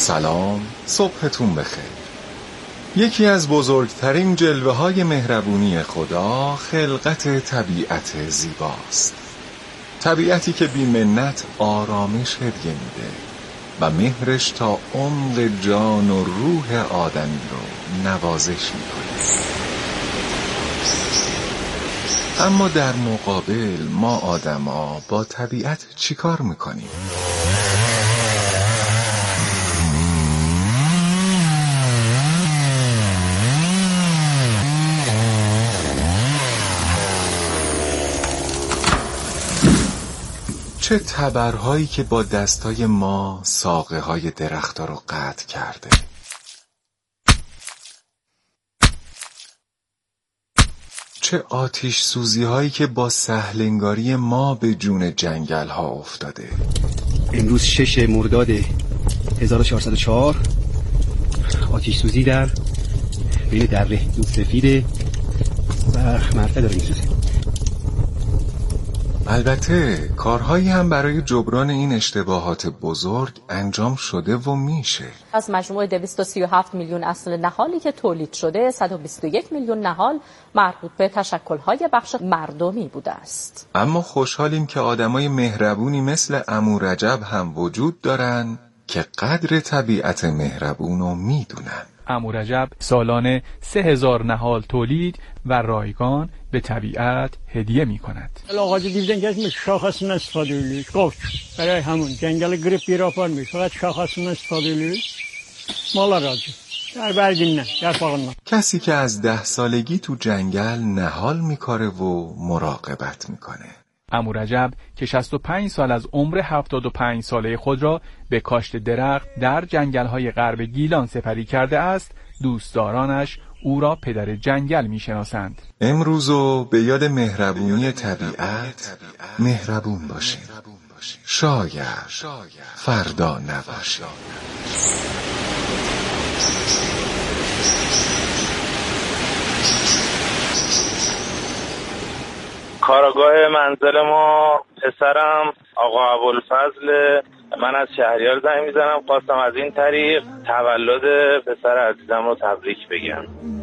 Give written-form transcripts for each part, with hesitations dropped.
سلام، صبحتون بخیر. یکی از بزرگترین جلوه‌های مهربونی خدا خلقت طبیعت زیباست. طبیعتی که بی منت آرامش هدیه میده و مهرش تا عمق جان و روح آدمی رو نوازش میکنه. اما در مقابل ما آدما با طبیعت چیکار میکنیم؟ چه تبرهایی که با دستای ما ساقه های درخت‌ها رو قطع کرده. چه آتش سوزی هایی که با سهلنگاری ما به جون جنگل ها افتاده. امروز 6 مرداد 1404 آتش سوزی در بین دره دود سفید و مرتع داره میسوزه. البته کارهایی هم برای جبران این اشتباهات بزرگ انجام شده و میشه. از مجموع 237 میلیون اصل نهالی که تولید شده 121 میلیون نهال مربوط به تشکل‌های بخش مردمی بوده است. اما خوشحالیم که آدمای مهربونی مثل عمو رجب هم وجود دارن که قدر طبیعت مهربون رو میدونن. عمو رجب سالانه 3000 نهال تولید و رایگان به طبیعت هدیه می کند. آقا دیدن که شاخصون استفاده می‌کنه. قوچ برای همون جنگل گریپ بیراپار میشه. فقط شاخصون استفاده می‌کنه. مالا راضی. در برگین نه، در فاقن نه. کسی که از 10 سالگی تو جنگل نهال میکاره و مراقبت میکنه. عمو رجب که 65 سال از عمر 75 ساله خود را به کاشت درخت در جنگل‌های غرب گیلان سپری کرده است، دوستدارانش او را پدر جنگل می‌شناسند. امروزو به یاد مهربونی طبیعت مهربون باشیم. شاید فردا نباشیم. کارگاه منزل ما پسرم آقا ابوالفضل، من از شهریار زنگ میزنم، خواستم از این طریق تولد پسر عزیزم رو تبریک بگم.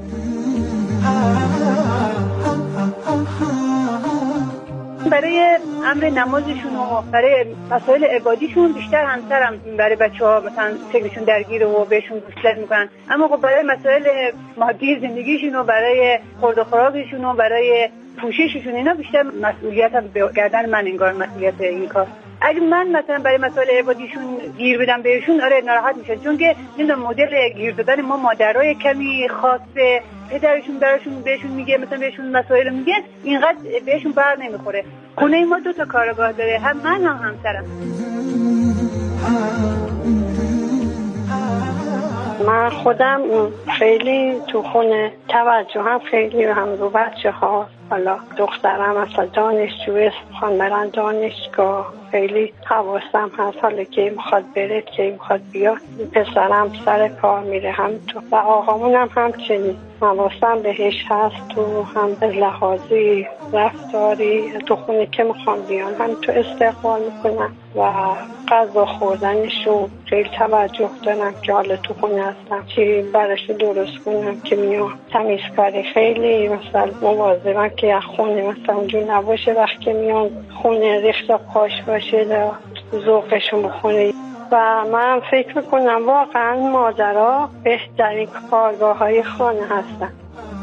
برای امر نمازشون و برای مسائل عبادیشون بیشتر همسرم برای بچه‌ها مثلا فکرشون درگیره و بهشون وصلت میکنن، اما خب برای مسائل مادی زندگیشون و برای خورد و خوراکشون و برای پوشششون اینا بیشتر مسئولیت هم به گردن من انگار مسئولیت این کار. اگه من مثلا برای مسائل عبادیشون گیر بدم بهشون، آره ناراحت میشن، چون که نمیدونم مدل گیر دادن ما مادرای کمی خاصه، پدرشون درشون بهشون میگه مثلا بهشون مسائل میگه، اینقدر بهشون بر نمیخوره. خونه ما 2 تا کارگاه داره، هم من هم همسرم. من خودم خیلی تو خونه توجه هم خیلی هم رو بچه ها، حالا دخترم اصلا دانشجو خواهد برن دانشگاه، خیلی حواسم هست حالا که میخواد بره که میخواد بیاد. پسرم سر کار میره هم تو و آقامونم همچنین حواسم بهش هست، تو هم لحاظی رفتاری تو خونه که میخوام بیان هم تو استقبال میکنم و غذا خوردنشون خیلی توجه دارم که حالا تو خونه هستم چی براش درست کنم که میام. تمیزکاری خیلی مثلا مواظبم که خونه مثلا اونجور نباشه، وقتی که میان خونه ریخت پاش باشه ذوقشون بخونه. و من فکر میکنم واقعا مادرها بهترین کارگاه های خانه هستن.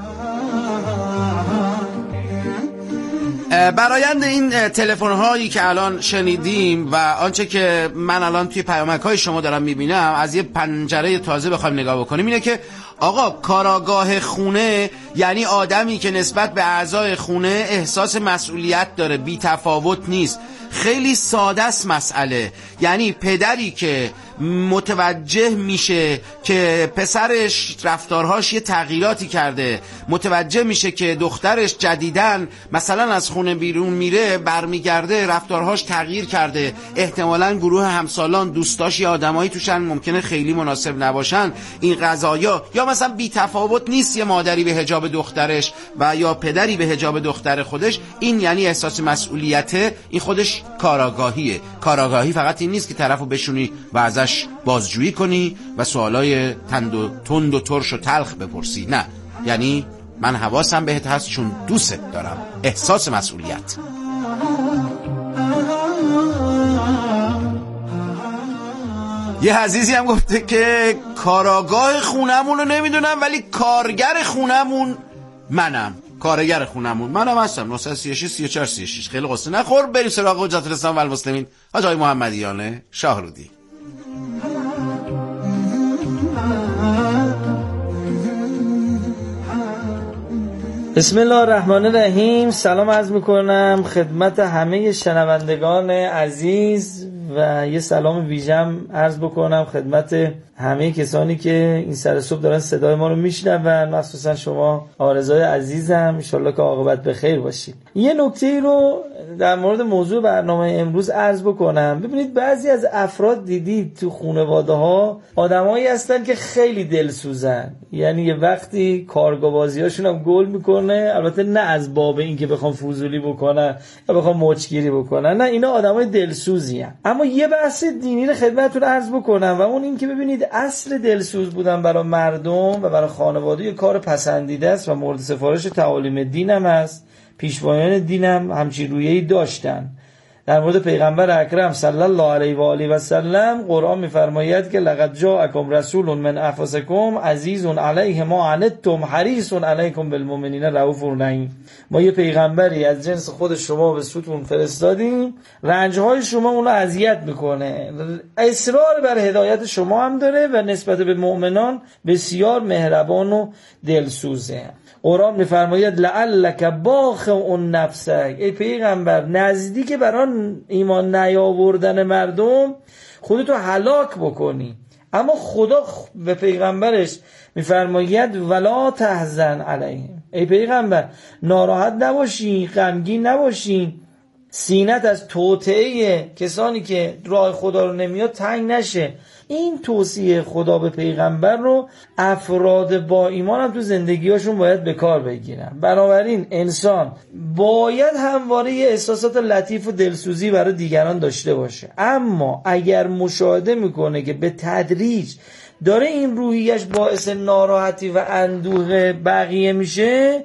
برآیند این تلفن هایی که الان شنیدیم و آنچه که من الان توی پیامک های شما دارم میبینم، از یه پنجره تازه بخوایم نگاه بکنیم، اینه که آقا کاراگاه خونه یعنی آدمی که نسبت به اعضای خونه احساس مسئولیت داره، بی تفاوت نیست. خیلی ساده است مسئله، یعنی پدری که متوجه میشه که پسرش رفتارهاش یه تغییراتی کرده، متوجه میشه که دخترش جدیدن مثلا از خونه بیرون میره برمیگرده رفتارهاش تغییر کرده، احتمالاً گروه همسالان دوستاش یا آدمایی توشن ممکنه خیلی مناسب نباشن، این قضایا، یا مثلا بی تفاوت نیست یه مادری به حجاب دخترش و یا پدری به حجاب دختر خودش، این یعنی احساس مسئولیته، این خودش کاراگاهیه. کاراگاهی فقط این نیست که طرفو بشونی و ازش ازش بازجویی کنی و سوالای تند و ترش و تلخ بپرسی. نه، یعنی من حواسم بهت هست چون دوست دارم. احساس مسئولیت. یه عزیزی هم گفته که کاراگاه خونمون رو نمیدونم ولی کارگر خونمون منم. کارگر خونمون منم هستم. 936 34 36. خیلی قصه نخور. بریم سراغ حجت الاسلام و المسلمین حاج آقای محمدیان شاهرودی. بسم الله الرحمن الرحیم. سلام عرض میکنم خدمت همه شنوندگان عزیز و یه سلام ویژه‌ام عرض بکنم خدمت همه کسانی که این سر صبح دارن صدای ما رو میشنون، مخصوصا شما آرزوهای عزیزم، ان شاءالله که عاقبت به خیر باشید. یه نکته رو در مورد موضوع برنامه امروز عرض بکنم. ببینید بعضی از افراد دیدید تو خانواده‌ها آدمایی هستن که خیلی دلسوزن، یعنی یه وقتی کارگاه بازیاشون هم گل میکنه، البته نه از باب این که بخوام فضولی بکنن یا بخوام موچگیری بکنن، نه، اینا آدمای دلسوزی هستن. اما یه بحث دینی رو خدمتتون عرض بکنم و اون این که ببینید اصل دلسوز بودن برای مردم و برای خانواده یه کار پسندیده است و مورد سفارش تعالیم دین هم است. پیشوایان دین هم همچین رویه‌ای داشتن. در مورد پیغمبر اکرم صلی الله علیه و آله و سلم قرآن می‌فرماید که لقد جاءکم رسول من انفسکم عزیز علیه ما عنتم حریص علیکم بالمؤمنین رؤوف رحیم. ما یه پیغمبری از جنس خود شما به سوتون فرستادیم، رنج‌های شما اونو اذیت میکنه، اصرار بر هدایت شما هم داره و نسبت به مؤمنان بسیار مهربان و دلسوزه. قرآن می‌فرماید لعلک باخع نفسک، ای پیغمبر نزدیک بران ایمان نیاوردن مردم خودتو هلاک بکنی. اما خدا به پیغمبرش می‌فرماید ولا تحزن علیهم، ای پیغمبر ناراحت نباشی، غمگین نباشی، سینت از توطئه کسانی که راه خدا رو نمیاد تنگ نشه. این توصیه خدا به پیغمبر رو افراد با ایمان هم تو زندگیاشون باید به کار بگیرن. بنابراین انسان باید همواره یه احساسات لطیف و دلسوزی برای دیگران داشته باشه، اما اگر مشاهده میکنه که به تدریج داره این روحیش باعث ناراحتی و اندوه بقیه میشه،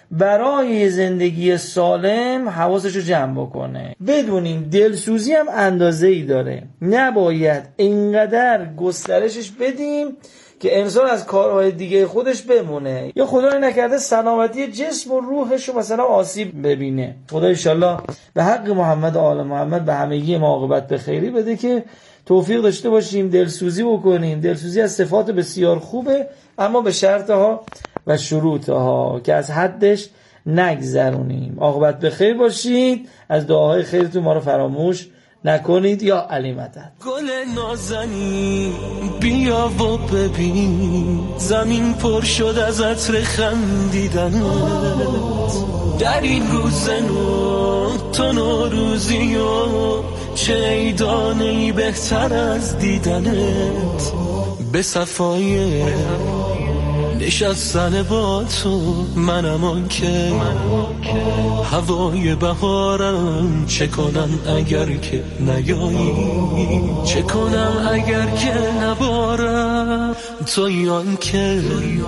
برای زندگی سالم حواسشو جمع بکنه. بدونیم دلسوزی هم اندازه‌ای داره، نباید اینقدر گسترشش بدیم که انسان از کارهای دیگه خودش بمونه یا خدای نکرده سلامتی جسم و روحشو مثلا آسیب ببینه. خدا انشالله به حق محمد و آل محمد به همگی ما عاقبت به خیری بده که توفیق داشته باشیم دلسوزی بکنیم. دلسوزی از صفات بسیار خوبه، اما به شرطها و شروطها که از حدش نگذرونیم. عاقبت به خیر باشید. از دعاهای خیرتون ما رو فراموش نکنید. یا علی مدد. گل نازنین بیا و ببین زمین پر شد از عطر خندیدنت، در این روز نو تو نوروزی و چه ایدانه‌ای بهتر از دیدنت، به صفای نشستن با تو منم آن که هوای بهارم، چه کنم اگر که نیایی، چه کنم اگر که نبارم، توی آن که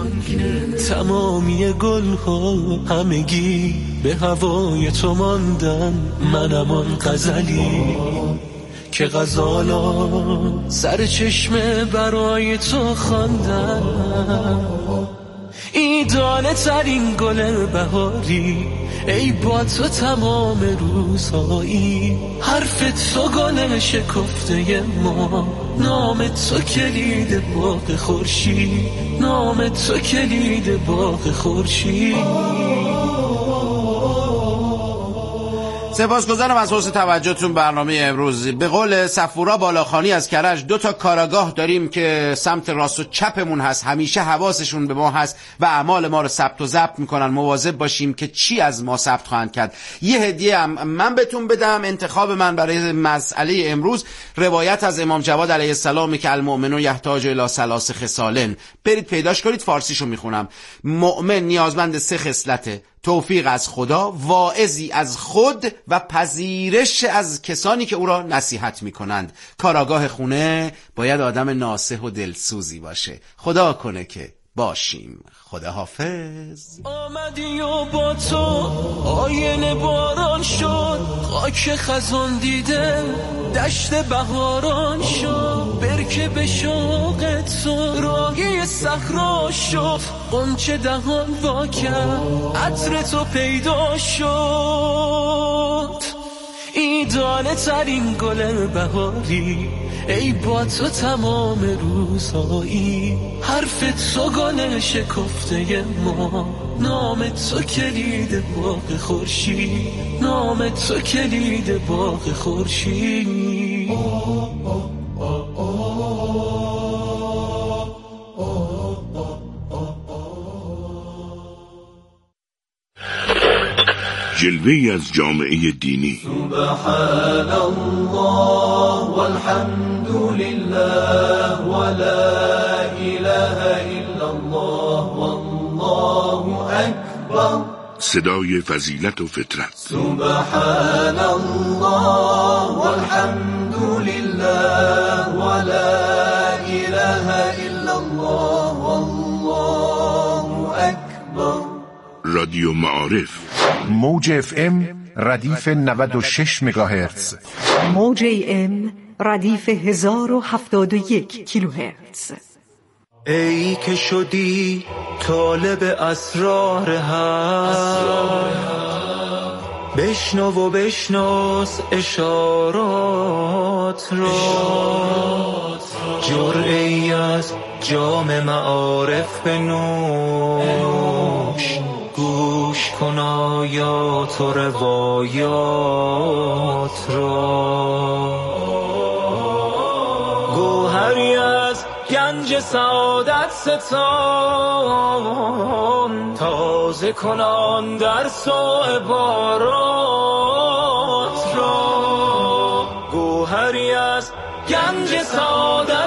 تمامی گل ها همگی به هوای تو ماندن، منم آن غزلی که غزالا سر چشمه برای تو خواندن، ای دانه ترین گل بهاری، ای با تو تمام روزهایی، حرف تو گل شکفته ما، نام تو کلید باغ خورشید، نام تو کلید باغ خورشید. سپاسگزارم از حسن توجهتون برنامه امروز. به قول صفورا بالاخانی از کرج 2 تا کاراگاه داریم که سمت راست و چپمون هست، همیشه حواسشون به ما هست و اعمال ما رو ثبت و ضبط میکنن. مواظب باشیم که چی از ما ثبت خواهند کرد. یه هدیه هم من بهتون بدم. انتخاب من برای مسئله امروز روایت از امام جواد علیه السلام که المؤمن یحتاج الی 3 خصال. برید پیداش کنید، فارسیشو میخونم. مؤمن نیازمند 3 خصلته: توفیق از خدا، واعظی از خود و پذیرش از کسانی که او را نصیحت میکنند. کاراگاه خونه باید آدم ناصح و دلسوزی باشه. خدا کنه که باشیم. خدا حافظ. آمدی و با تو آینه باران شد، خاک خزان دیده دشت بهاران شد، برکه به شوق تو راهی صحرا شد، غنچه دهان وا کرد عطر تو پیدا شد. ایدانه ترین گل بهاری، ای با تو تمام روزایی، حرف تو گل شکفته ما، نام تو کلید باغ خورشید، نام تو کلید باغ خورشید. جلوه‌ای از جامعه دینی. سبحان الله والحمد لله ولا اله الا الله والله اکبر. صدای فضیلت و فطرت. سبحان الله والحمد لله ولا اله الا الله والله اکبر. رادیو معارف. موج اف ام ردیف 96 مگاهرتز، موج ام ردیف 1071 کیلوهرتز. ای که شدی طالب اسرار حق، بشنو و بشناس اشارات را، جرعه‌ای از جام معارف بنوش، گوش کن آیات و روایات را. گوهری از گنج سعادت ستان، تازه کنان در عبارات را. گوهری از گنج سعادت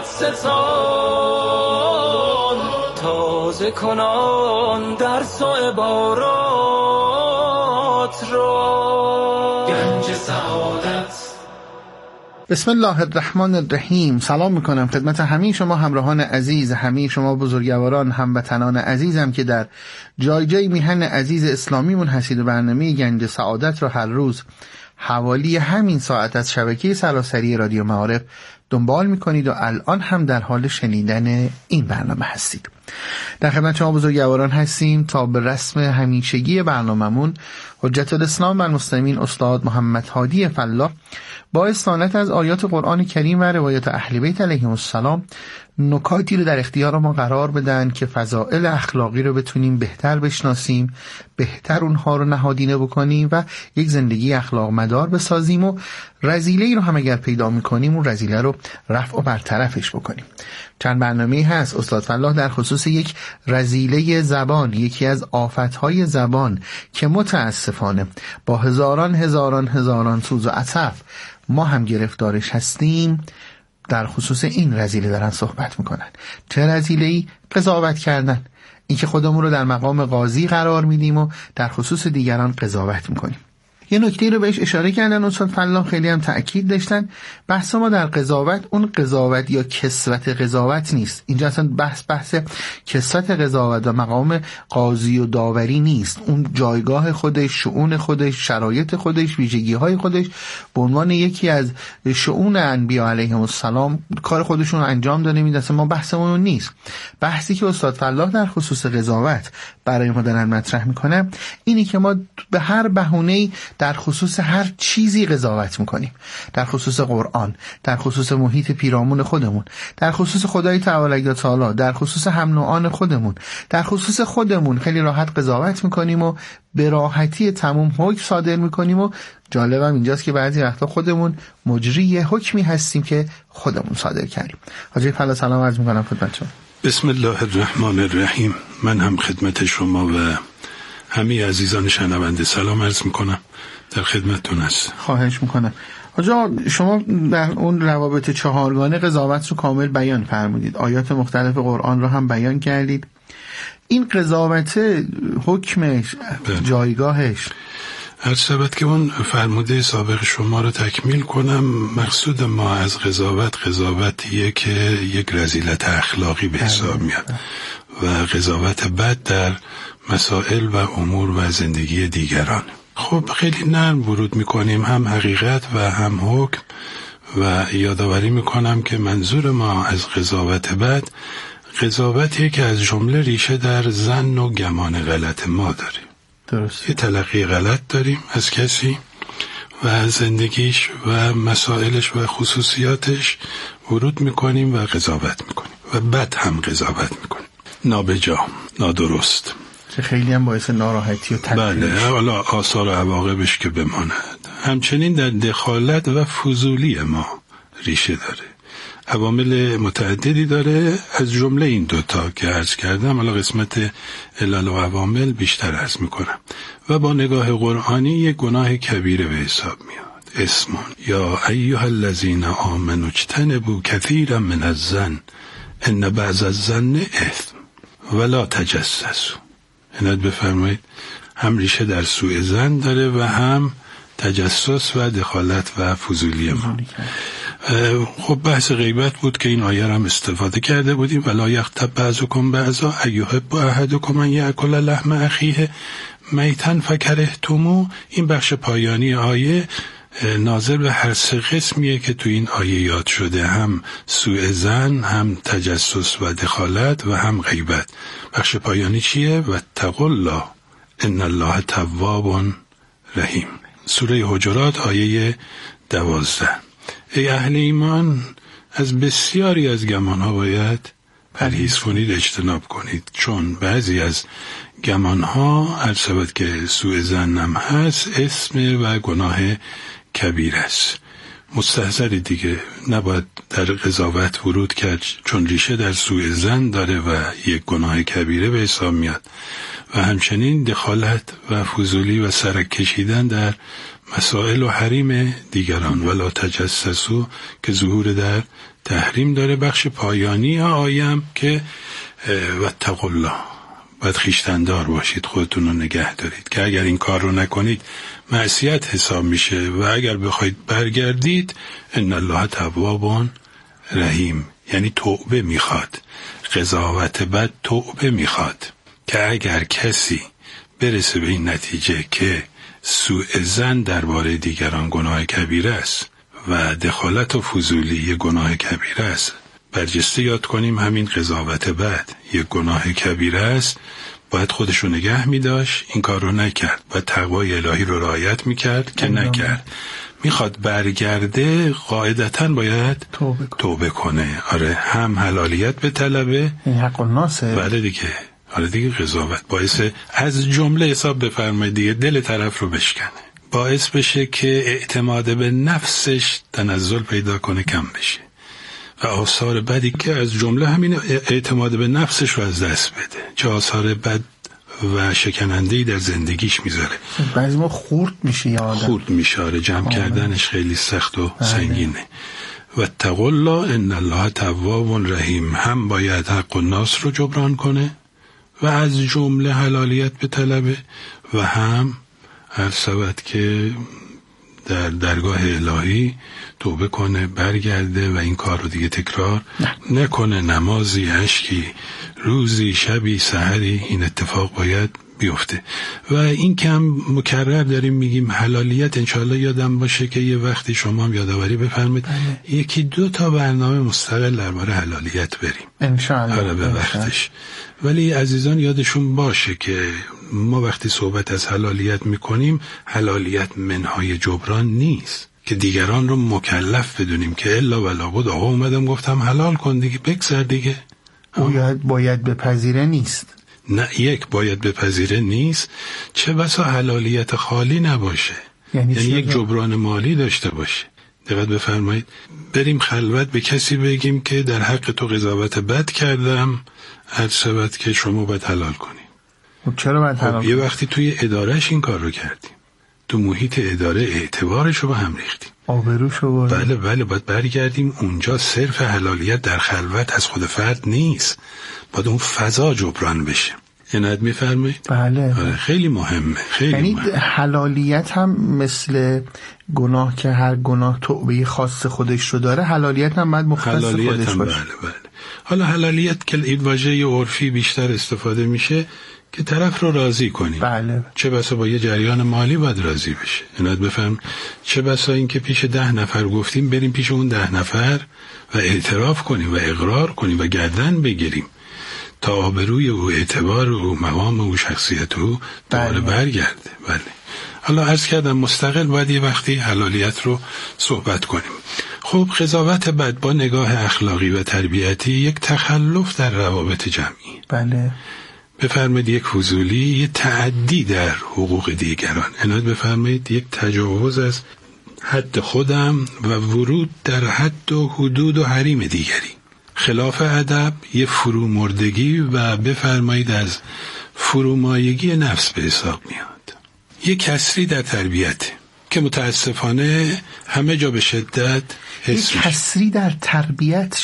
ستان، تازه کنان درس و عبارات را. گنج سعادت. بسم الله الرحمن الرحیم. سلام میکنم خدمت همه شما همراهان عزیز، همه شما بزرگواران، هموطنان عزیزم که در جای جای میهن عزیز اسلامیمون هستید و برنامه گنج سعادت رو هر روز حوالی همین ساعت از شبکه سراسری رادیو معارف دنبال میکنید و الان هم در حال شنیدن این برنامه هستید. در خدمت شما بزرگواران هستیم تا به رسم همیشگی برنامه‌مون حجت الاسلام و المسلمین استاد محمد هادی فلاح با استعانت از آیات قرآن کریم و روایات اهل بیت علیهم السلام نکاتی رو در اختیار ما قرار بدن که فضائل اخلاقی رو بتونیم بهتر بشناسیم، بهتر اونها رو نهادینه بکنیم و یک زندگی اخلاق مدار بسازیم و رذیله‌ای رو هم اگر پیدا میکنیم اون رذیله رو رفع و برطرفش بکنیم. چند برنامه‌ای هست استاد فلاح در خصوص یک رذیله زبان، یکی از آفتهای زبان که متاسفانه با هزاران سوز و عطف ما هم گرفتارش هستیم، در خصوص این رذیله دارن صحبت میکنن. چه رذیله‌ای؟ قضاوت کردن. این که خودمون رو در مقام قاضی قرار میدیم و در خصوص دیگران قضاوت میکنیم. یه نکته رو بهش اشاره کردن استاد فلاح، خیلی هم تأکید داشتن. بحث ما در قضاوت اون قضاوت یا کسوت قضاوت نیست. اینجا اصلا بحث کسوت قضاوت و مقام قاضی و داوری نیست. اون جایگاه خودش، شؤون خودش، شرایط خودش، ویژگی‌های خودش به عنوان یکی از شؤون انبیا علیهم السلام کار خودشون رو انجام داده میده. اصلا ما بحثمون نیست. بحثی که استاد فلاح در خصوص قضاوت برای ما دارن مطرح میکنه اینی که ما به هر بهونه‌ای در خصوص هر چیزی قضاوت میکنیم. در خصوص قرآن، در خصوص محیط پیرامون خودمون، در خصوص خدای تعالی، در خصوص هم نوعان خودمون، در خصوص خودمون خیلی راحت قضاوت میکنیم و به راحتی تمام حکم صادر میکنیم و جالبم اینجاست که بعضی وقتا خودمون مجری حکمی هستیم که خودمون صادر کردیم. حاجی فلاح سلام عرض میکنم خدمت شما. بسم الله الرحمن الرحیم. من هم خدمت شما و همه عزیزان شنونده سلام عرض میکنم. در خدمتتون هست. خواهش میکنم. آجا شما در اون روابط چهارگانه قضاوت رو کامل بیان فرمودید. آیات مختلف قرآن رو هم بیان کردید. این قضاوت حکمش جایگاهش هر سبت که اون فرموده سابق شما رو تکمیل کنم، مقصود ما از قضاوتیه که یک رذیلت اخلاقی به حساب میاد و قضاوت بد در مسائل و امور و زندگی دیگران. خب خیلی نرم ورود میکنیم هم حقیقت و هم حکم و یادآوری میکنم که منظور ما از قضاوت بد قضاوتیه که از جمله ریشه در ظن و گمان غلط ما داریم. درست. یه تلقی غلط داریم از کسی و زندگیش و مسائلش و خصوصیاتش ورود میکنیم و قضاوت میکنیم و بد هم قضاوت میکنیم، نابجا، نادرست، که خیلی هم باعث ناراحتی و تکلیف. بله، حالا آثار و عواقبش که بماند. همچنین در دخالت و فضولی ما ریشه داره، عوامل متعددی داره، از جمله این دوتا که عرض کردم. حالا قسمت علل و عوامل بیشتر عرض میکنم و با نگاه قرآنی یک گناه کبیره به حساب میاد. اسمون یا ایها الذین آمنوا اجتنبوا کثیرا من الظن ان بعض الظن اثم ولا تجسسوا. عنایت بفرمایید، هم ریشه در سوء ظن داره و هم تجسس و دخالت و فضولی ما. خب بحث غیبت بود که این آیه هم استفاده کرده بودیم، ولا یغتب بعضکم بعضا ایحب احدکم ان یأکل لحم اخیه میتا فکرهتموه. این بخش پایانی آیه ناظر به هر سه قسمیه که تو این آیه یاد شده، هم سوء ظن، هم تجسس و دخالت و هم غیبت. بخش پایانی چیه؟ واتقوا الله ان الله تواب رحیم. سوره حجرات آیه 12. ای اهل ایمان، از بسیاری از گمانها باید پرهیز کنید، اجتناب کنید، چون بعضی از گمانها البته که سوء ظنم هست، اسم و گناه کبیر است. مستحضر دیگه نباید در قضاوت ورود کرد، چون ریشه در سوء ظن داره و یک گناه کبیره به حساب میاد. و همچنین دخالت و فضولی و سرک کشیدن در مسائل و حریم دیگران. ولا تجسسوا که ظهور در تحریم داره. بخش پایانی آیم که واتقوا الله، باید خویشتن‌دار باشید، خودتون رو نگه دارید که اگر این کار رو نکنید معصیت حساب میشه و اگر بخواید برگردید ان الله تواب رحیم، یعنی توبه میخواد. قضاوت بد توبه میخواد که اگر کسی برسه به این نتیجه که سوء ظن درباره دیگران گناه کبیره است و دخالت و فضولی گناه کبیره است، برجسته یاد کنیم همین قضاوت بد یک گناه کبیره است، باید خودشو نگه می‌داشت، این کار رو نکرد و تقوای الهی رو رعایت می‌کرد که نکرد. میخواد برگرده قاعدتاً باید توبه کنه. آره، هم حلالیت به طلبه، این حق الناسه. بله دیگه. آره دیگه، قضاوت باعث از جمله حساب بفرمایید دیگه دل طرف رو بشکنه، باعث بشه که اعتماد به نفسش تنزل پیدا کنه، کم بشه و آثار بدی که از جمله همین اعتماد به نفسش رو از دست بده، چه آثار بد و شکننده‌ای در زندگیش میذاره. بعضی ما خورد میشه یا آدم خورد میشه. آره، جمع کردنش خیلی سخت و سنگینه. واتقوا الله ان الله تواب رحیم، هم باید حق الناس رو جبران کنه و از جمله حلالیت به طلبه و هم هر سبت که در درگاه الهی توبه کنه، برگرده و این کار رو دیگه تکرار نکنه. نمازی، اشکی، روزی، شبی، سحری این اتفاق باید بیفته. و این که هم مکرر داریم میگیم حلالیت، انشاءالله یادم باشه که یه وقتی شما هم یادآوری بفرمایید یکی دو تا برنامه مستقل درباره حلالیت بریم انشاءالله. آره به وقتش. ولی عزیزان یادشون باشه که ما وقتی صحبت از حلالیت میکنیم، حلالیت منهای جبران نیست که دیگران رو مکلف بدونیم که الا ولا بود آقا اومدم گفتم حلال کن دیگه، بگذر دیگه. باید بپذیره نیست. نه، یک باید بپذیره نیست، چه بسا حلالیت خالی نباشه، یعنی یک جبران مالی داشته باشه. دقت بفرمایید، بریم خلوت به کسی بگیم که در حق تو قضاوت بد کردم، هر سبت که شما باید حلال کنی. چرا باید حلال کنی؟ یه وقتی توی ادارهش این کار رو کردیم، تو محیط اداره اعتبارش رو به هم ریختیم، آبروش رو بله باید برگردیم اونجا. صرف حلالیت در خلوت از خود فرد نیست، باید اون فضا جبران بشه. عنایت می‌فرمایید؟ بله. آره خیلی مهمه، خیلی یعنی مهمه. حلالیت هم مثل گناه که هر گناه توبه خاص خودش رو داره، حلالیت هم باید مختص خودش باشه. بله. حالا حلالیت که این واژه عرفی بیشتر استفاده میشه که طرف رو راضی کنیم. بله. چه بسا با یه جریان مالی باید راضی بشه. عنایت بفهم. چه بسا این که پیش 10 نفر گفتیم بریم پیش اون 10 نفر و اعتراف کنیم و اقرار کنیم و گردن بگیریم تا آبروی او، اعتبار او، مقام او، شخصیت او دوباره برگرده. بله. حالا عرض کردم مستقل باید یه وقتی حلالیت رو صحبت کنیم. خب قضاوت بد با نگاه اخلاقی و تربیتی یک تخلف در روابط جمعی. بله. بفرمایید یک فضولی، یه تعدی در حقوق دیگران. عنایت بفرمایید یک تجاوز از حد خودم و ورود در حد و حدود و حریم دیگری. خلاف ادب یه فرومردگی و بفرمایید از فرومایگی نفس به حساب میاد. یه کسری در تربیت که متاسفانه همه جا به شدت حس یک کسری در تربیت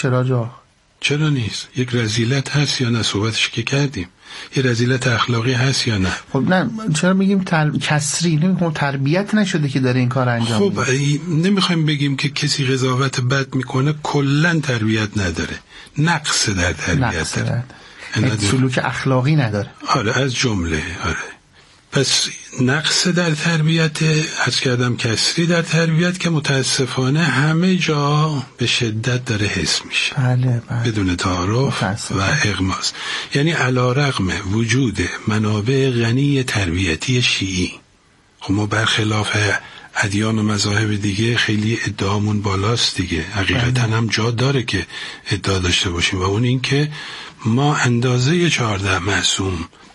چرا نیست؟ یک رذیلت هست یا نه؟ صحبتش که کردیم. یه رذیلت اخلاقی هست یا نه؟ خب نه چرا میگیم کسری؟ نمیگم تربیت نشده که داره این کار انجام میده. خب نمیخوایم بگیم که کسی قضاوت بد میکنه کلا تربیت نداره، نقص در تربیت داره، سلوک اخلاقی نداره. آره از جمله. آره پس نقص در تربیت، عرض کردم کسری در تربیت که متاسفانه همه جا به شدت داره حس میشه. بله. بدون تعارف و اغماس. یعنی علی رغم وجود منابع غنی تربیتی شیعی، خب ما برخلاف ادیان و مذاهب دیگه خیلی ادعامون بالاست دیگه، حقیقتا هم جا داره که ادعا داشته باشیم و اون این که ما اندازه 14 معصوم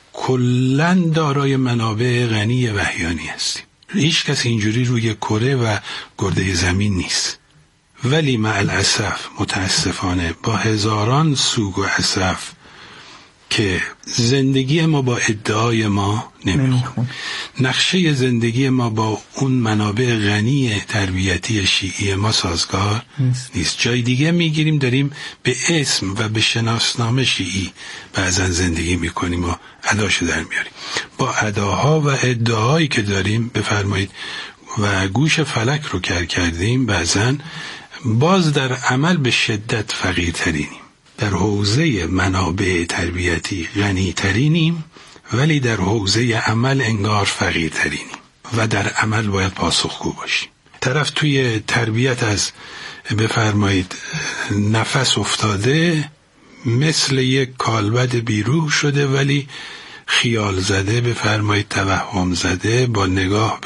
کلن دارای منابع غنی وحیانی هستیم. هیچ کس اینجوری روی کره و گرده زمین نیست. ولی مع الاسف متاسفانه با هزاران سوگ و اسف که زندگی ما با ادعای ما نمیخونه. نقشه زندگی ما با اون منابع غنی تربیتی شیعی ما سازگار نیست. جای دیگه میگیریم داریم به اسم و به شناسنامه شیعی بعضا زندگی میکنیم و اداشو در میاریم. با اداها و ادعایی که داریم بفرمایید و گوش فلک رو کردیم بعضا باز در عمل به شدت فقیرترینیم. در حوزه منابع تربیتی غنی ترینیم ولی در حوزه عمل انگار فقیر ترینیم و در عمل باید پاسخگو باشیم. طرف توی تربیت از بفرمایید نفس افتاده، مثل یک کالبد بیروح شده ولی خیال زده، بفرمایید توهم زده، با نگاه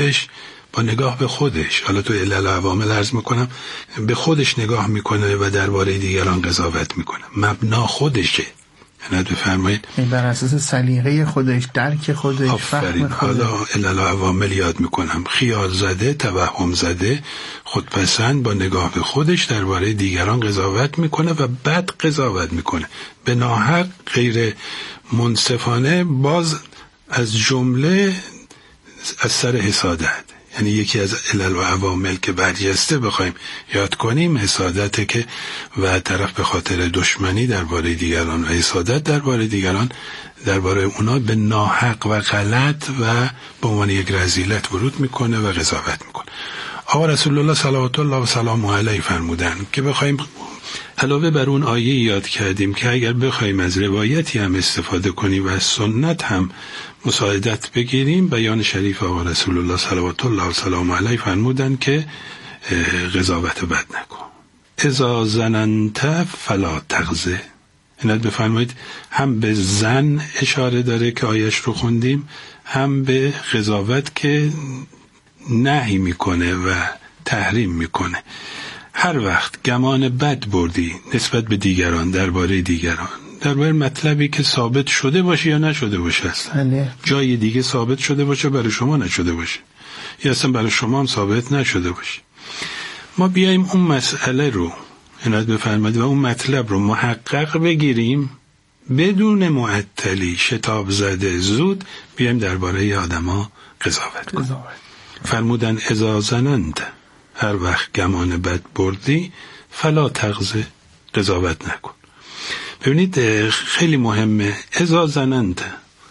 به خودش حالا تو علل و عوامل عرض میکنم، به خودش نگاه میکنه و درباره دیگران قضاوت میکنه. مبنا خودشه. یعنی بفرمایید بر اساس سلیقه خودش، درک خودش، فهم خودش. حالا علل و عوامل یاد میکنم. خیال زده، توهم زده، خودپسند، با نگاه به خودش درباره دیگران قضاوت میکنه و بد قضاوت میکنه به ناحق، غیر منصفانه، باز از جمله از سر حسادت. یعنی یکی از علل و عوامل که برجسته بخوایم یاد کنیم حسادته که و طرف به خاطر دشمنی درباره دیگران و حسادت درباره دیگران درباره اونا به ناحق و غلط و به عنوان یک رذیلت ورود میکنه و قضاوت میکنه. آقا رسول الله صلوات الله و سلام علیه فرمودن که بخوایم علاوه بر اون آیه یاد کردیم که اگر بخوایم از روایتی هم استفاده کنیم و از سنت هم مساعدت بگیریم، بیان شریف آقا رسول الله صلوات الله و سلام علیه فرمودن که قضاوت بد نکن. اذا ظننت فلا تغضب. اینت بفرمایید هم به زن اشاره داره که آیش رو خوندیم، هم به قضاوت که نهی میکنه و تحریم میکنه. هر وقت گمان بد بردی نسبت به دیگران، درباره مطلبی که ثابت شده باشه یا نشده باشه، اصلا جای دیگه ثابت شده باشه برای شما نشده باشه یا اصلا برای شما هم ثابت نشده باشه، ما بیایم اون مسئله رو عنایت بفرمایید و اون مطلب رو محقق بگیریم بدون معطلی، شتاب زده، زود بیایم درباره آدما قضاوت کنیم. فرمودن اذا ظننت، هر وقت گمان بد بردی، فلا تغضب، قضاوت نکن. ببینید خیلی مهمه، اذا زننت،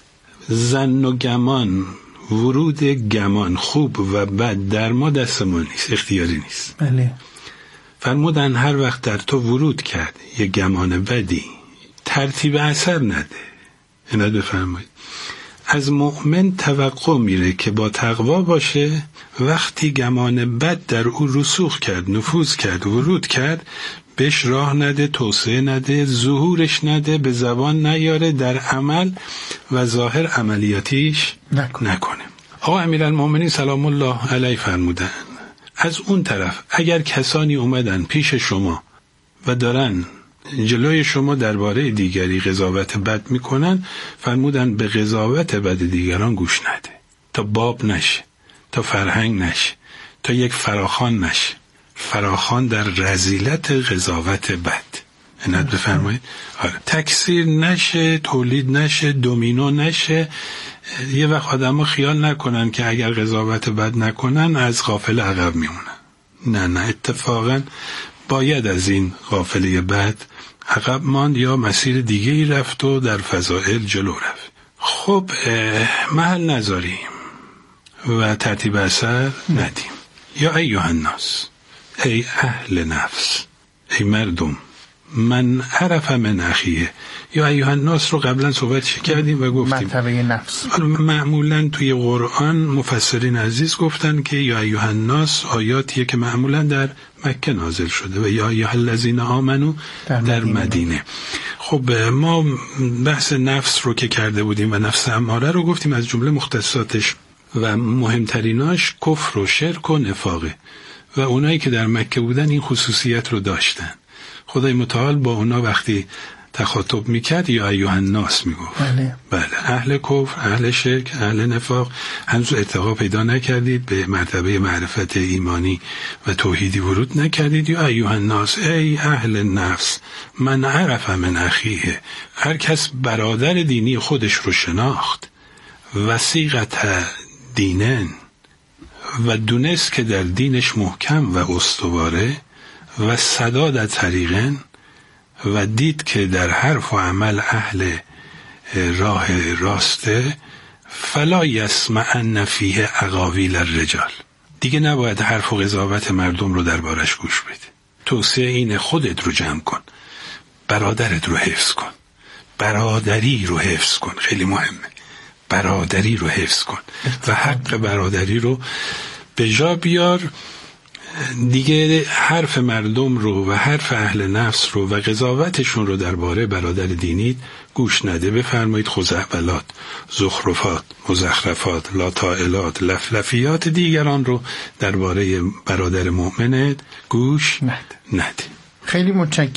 زن و گمان، ورود گمان خوب و بد در ما دست ما نیست، اختیاری نیست. بله. فرمودن هر وقت در تو ورود کرد یه گمان بدی، ترتیب اثر نده. اینا بفرمایید از مؤمن توقع میره که با تقوا باشه، وقتی گمان بد در او رسوخ کرد، نفوذ کرد، ورود کرد، بهش راه نده، توسعه نده، ظهورش نده، به زبان نیاره، در عمل و ظاهر عملیاتیش نکنه. آقا امیرالمومنین سلام الله علیه فرمودن از اون طرف اگر کسانی اومدن پیش شما و دارن جلوی شما درباره دیگری قضاوت بد میکنن، فرمودن به قضاوت بد دیگران گوش نده، تا باب نشه، تا فرهنگ نشه، تا یک فراخوان نشه، فراخوان در رذیلت قضاوت بد. اینت بفرمایید. آره. تکثیر نشه، تولید نشه، دومینو نشه. یه وقت آدم ها خیال نکنن که اگر قضاوت بد نکنن از غافل عقب میمونن. نه اتفاقا باید از این غافله بد عقب ماند یا مسیر دیگه ای رفت و در فضائل جلو رفت. خب محل نذاریم و ترتیب اثر ندیم. یا ایها الناس، ای اهل نفس، ای مردم، من عرف من اخیه. یا ایها الناس رو قبلا صحبت کردیم و گفتیم مرتبه نفس. معمولا توی قرآن مفسرین عزیز گفتن که یا ایها الناس آیاتیه که معمولا در مکه نازل شده و یا ایها الذین آمنو در مدینه. خب ما بحث نفس رو که کرده بودیم و نفس اماره رو گفتیم، از جمله مختصاتش و مهمتریناش کفر و شرک و نفاقه و اونایی که در مکه بودن این خصوصیت رو داشتن. خدای متعال با اونا وقتی تخاطب میکرد یا ایها الناس میگفت. بله اهل کفر، اهل شرک، اهل نفاق، هنوز ارتقا پیدا نکردید، به مرتبه معرفت ایمانی و توحیدی ورود نکردید. یا ایها الناس، ای اهل نفس، من عرف من اخیه. هر کس برادر دینی خودش رو شناخت، وثیقت دینن، و دونست که در دینش محکم و استواره، و سداد طریقن، و دید که در حرف و عمل اهل راه راسته، فلا یسمعن فیه اقاویل الرجال. دیگه نباید حرف و قضاوت مردم رو دربارش گوش بده. توصیه اینه خودت رو جمع کن، برادرت رو حفظ کن، برادری رو حفظ کن، خیلی مهمه، برادری رو حفظ کن و حق برادری رو به جا بیار. دیگه حرف مردم رو و حرف اهل نفس رو و قضاوتشون رو درباره برادر دینی گوش نده. بفرمایید خزعبلات، زخرفات، مزخرفات، لاتائلات، لفلفیات دیگران رو درباره برادر مؤمنت گوش نده. خیلی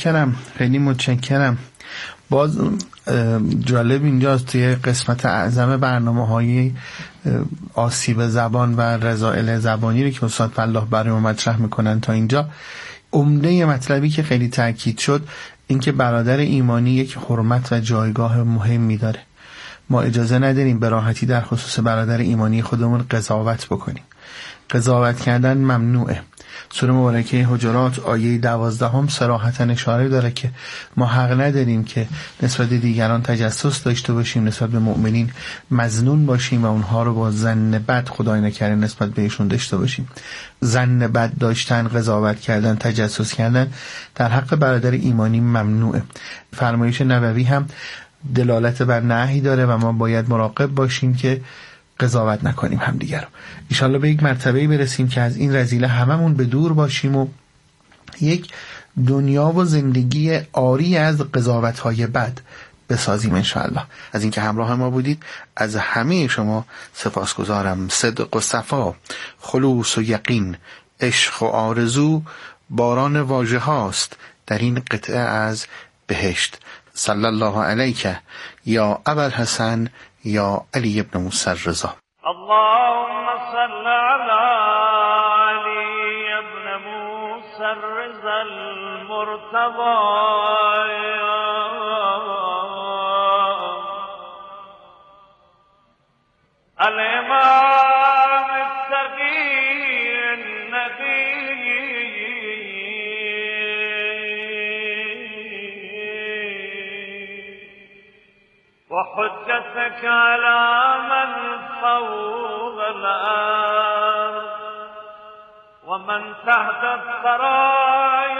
متشکرم. باز جالب اینجاست توی قسمت اعظم برنامه‌های آسیب زبان و رذائل زبانی رو که استاد فلاح برای ما مطرح میکنن تا اینجا، عمده مطلبی که خیلی تاکید شد این که برادر ایمانی یک حرمت و جایگاه مهمی داره. ما اجازه نداریم به راحتی در خصوص برادر ایمانی خودمون قضاوت بکنیم. قضاوت کردن ممنوعه. سوره مبارکه حجرات آیه 12 صراحتاً اشاره داره که ما حق نداریم که نسبت به دیگران تجسس داشته باشیم، نسبت به مؤمنین مظنون باشیم و اونها رو با ظن بد، خدای نکرده، نسبت بهشون داشته باشیم. ظن بد داشتن، قضاوت کردن، تجسس کردن در حق برادر ایمانی ممنوعه. فرمایش نبوی هم دلالت بر نهی داره و ما باید مراقب باشیم که قضاوت نکنیم همدیگر رو. انشالله به یک مرتبه برسیم که از این رذیله هممون به دور باشیم و یک دنیا و زندگی عاری از قضاوت‌های بد بسازیم انشالله. از اینکه همراه ما بودید از همه شما سپاسگزارم. صدق و صفا، خلوص و یقین، عشق و آرزو باران واژه هاست در این قطعه از بهشت. صلی الله علیک یا ابوالحسن یا علی ابن موسی الرضا. اللهم صل على علی ابن موسی الرضا المرتضى الامام التقی النبی. وحجتك على من فوق الأرض ومن تحت الثرى